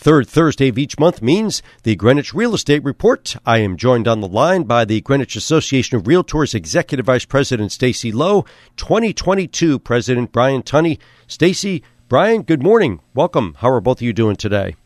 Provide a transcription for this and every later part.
third Thursday of each month means the Greenwich Real Estate Report. I am joined on the line by the Greenwich Association of Realtors Executive Vice President Stacy Lowe, 2022 President Brian Tunney. Stacy, Brian, good morning. Welcome. How are both of you doing today?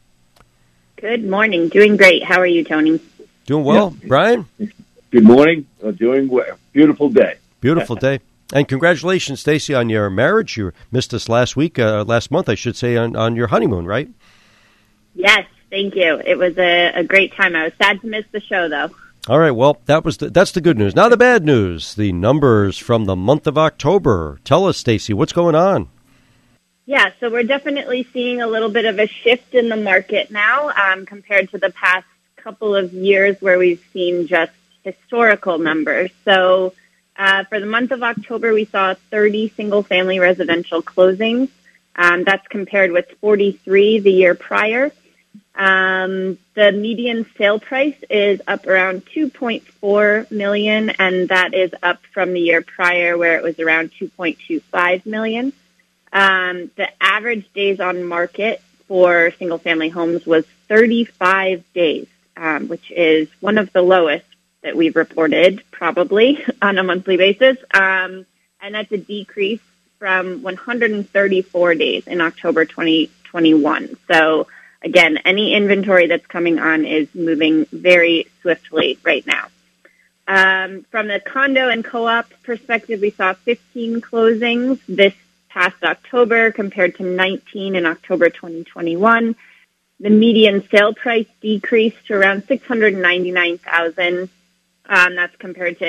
Good morning. Doing great. How are you, Tony? Doing well. Yeah. Brian? Good morning. Doing well. Beautiful day. Beautiful day. And congratulations, Stacy, on your marriage. You missed us last month, I should say, on your honeymoon, right? Yes, thank you. It was a great time. I was sad to miss the show, though. All right, well, that's the good news. Now the bad news, the numbers from the month of October. Tell us, Stacy, what's going on? Yeah, so we're definitely seeing a little bit of a shift in the market now compared to the past couple of years where we've seen just historical numbers. So for the month of October, we saw 30 single-family residential closings. That's compared with 43 the year prior. The median sale price is up around $2.4 million, and that is up from the year prior where it was around $2.25 million. The average days on market for single-family homes was 35 days, which is one of the lowest that we've reported probably on a monthly basis. And that's a decrease from 134 days in October 2021. So again, any inventory that's coming on is moving very swiftly right now. From the condo and co-op perspective, we saw 15 closings this past October compared to 19 in October 2021. The median sale price decreased to around $699,000. That's compared to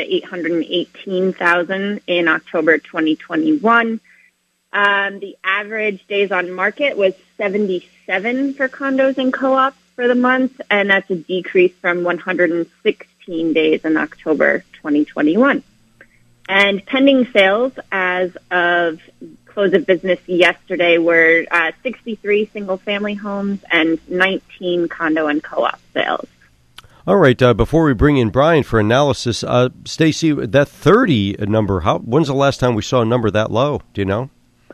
$818,000 in October 2021. The average days on market was 77 for condos and co-ops for the month, and that's a decrease from 116 days in October 2021. And pending sales as of close of business yesterday were 63 single-family homes and 19 condo and co-op sales. All right. Before we bring in Brian for analysis, Stacy, that 30 number, when's the last time we saw a number that low? Do you know?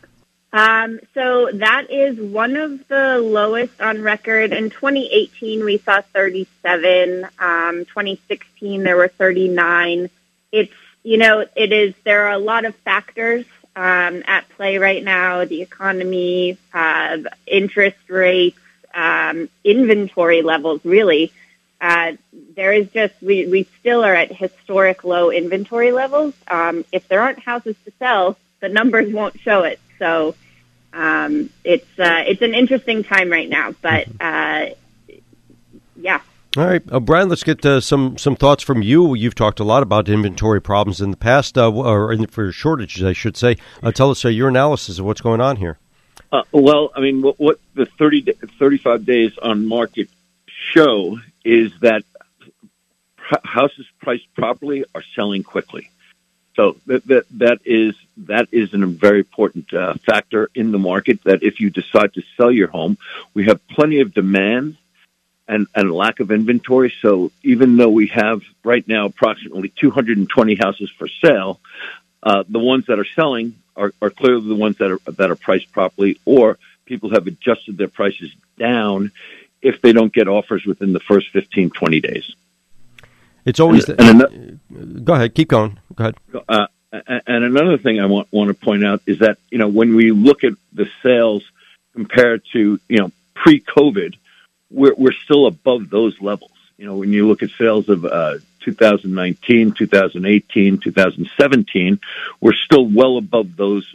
So that is one of the lowest on record. In 2018, we saw 37. 2016, there were 39. There are a lot of factors at play right now: the economy, interest rates, inventory levels. Really, there is we still are at historic low inventory levels. If there aren't houses to sell, the numbers won't show it. So it's an interesting time right now. But yeah. All right, Brian, let's get some thoughts from you. You've talked a lot about inventory problems in the past, or for shortages, I should say. Tell us your analysis of what's going on here. Well, I mean, what the 35 days on market show is that houses priced properly are selling quickly. So that is a very important factor in the market, that if you decide to sell your home, we have plenty of demand and lack of inventory. So even though we have right now approximately 220 houses for sale, the ones that are selling are clearly the ones that are priced properly, or people have adjusted their prices down if they don't get offers within the first 15, 20 days. It's always... Go ahead. Keep going. Go ahead. And another thing I want to point out is that, when we look at the sales compared to, pre-COVID, we're still above those levels. When you look at sales of 2019, 2018, 2017, we're still well above those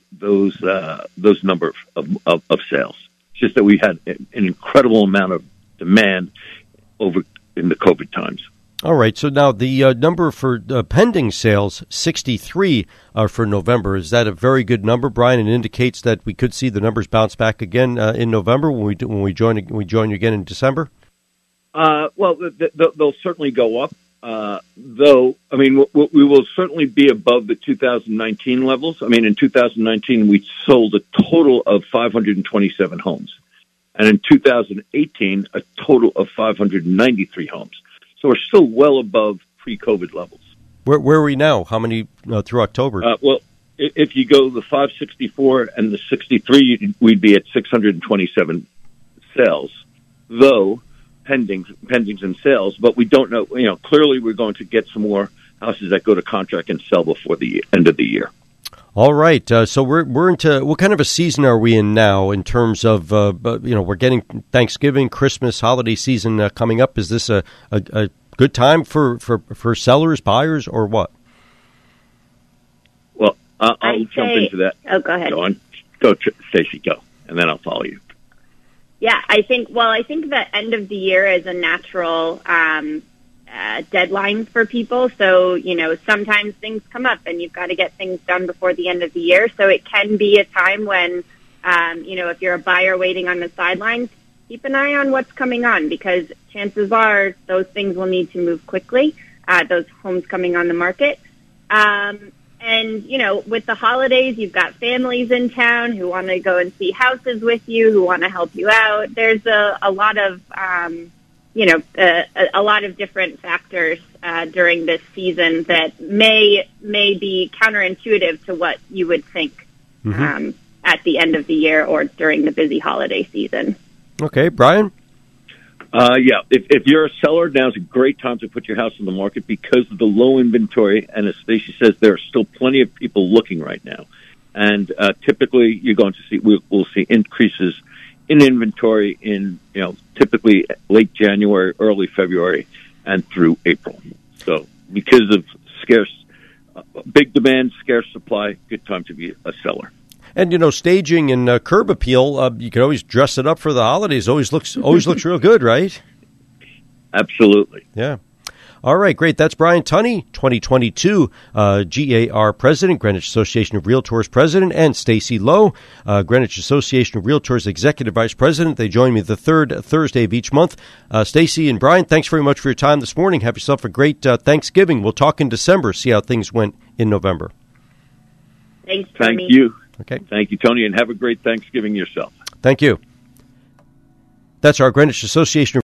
number of sales. It's just that we had an incredible amount of demand over in the COVID times. All right. So now the number for pending sales, 63 for November. Is that a very good number, Brian? It indicates that we could see the numbers bounce back again in November when we join you again in December. Well, they'll certainly go up. Though, I mean, we will certainly be above the 2019 levels. I mean, in 2019, we sold a total of 527 homes. And in 2018, a total of 593 homes. So we're still well above pre-COVID levels. Where are we now? How many through October? Well, if you go the 564 and the 63, we'd be at 627 sales. though pendings and sales, but we don't know. Clearly we're going to get some more houses that go to contract and sell before the end of the year. All right. So we're into what kind of a season are we in now in terms of we're getting Thanksgiving, Christmas, holiday season coming up. Is this a good time for sellers, buyers, or what? Well, I'll jump into that. Oh, go ahead. Go, Stacey, go, and then I'll follow you. Yeah, I think the end of the year is a natural deadline for people. So, sometimes things come up and you've got to get things done before the end of the year. So it can be a time when, if you're a buyer waiting on the sidelines, keep an eye on what's coming on, because chances are those things will need to move quickly, those homes coming on the market. And, with the holidays, you've got families in town who want to go and see houses with you, who want to help you out. There's a lot of, a lot of different factors during this season that may be counterintuitive to what you would think at the end of the year or during the busy holiday season. Okay, Brian? Yeah, if you're a seller, now's a great time to put your house on the market because of the low inventory. And as Stacey says, there are still plenty of people looking right now. And typically, you're going to see we'll see increases in inventory in typically late January, early February, and through April. So because of big demand, scarce supply, good time to be a seller. And staging and curb appeal, you can always dress it up for the holidays. Always looks real good, right? Absolutely. Yeah. All right, great. That's Brian Tunney, 2022 GAR President, Greenwich Association of Realtors President, and Stacey Lowe, Greenwich Association of Realtors Executive Vice President. They join me the third Thursday of each month. Stacey and Brian, thanks very much for your time this morning. Have yourself a great Thanksgiving. We'll talk in December, see how things went in November. Thanks, Tony. Thank you. Okay. Thank you, Tony, and have a great Thanksgiving yourself. Thank you. That's our Greenwich Association of